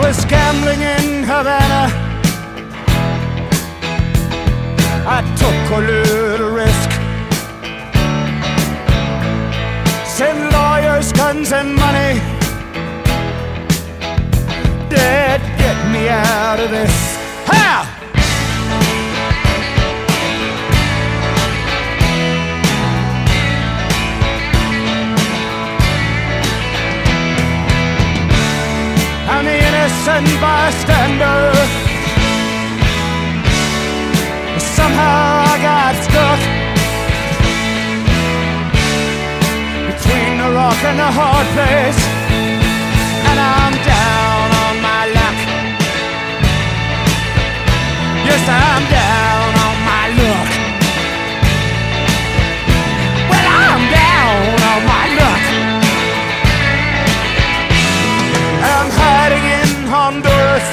was gambling in Havana. I took a little risk. Send lawyers, guns, and money. Dad, get me out of this. Ha! I'm the innocent bystander. Somehow I got stuck between the rock and the hard place, and I'm down on my luck. Yes, I'm down on my luck. Well, I'm down on my luck. I'm hiding in Honduras.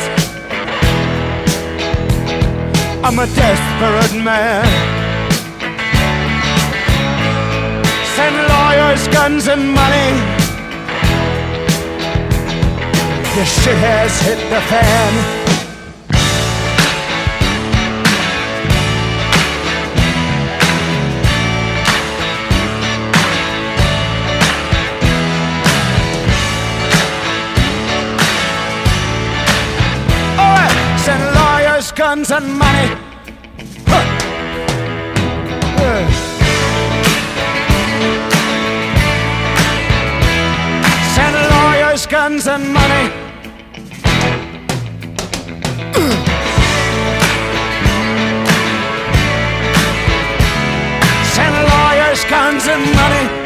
I'm a desperate man. Send lawyers, guns, and money. This shit has hit the fan. Send lawyers, guns, and money. Huh. Send lawyers, guns, and money. Send lawyers, guns, and money.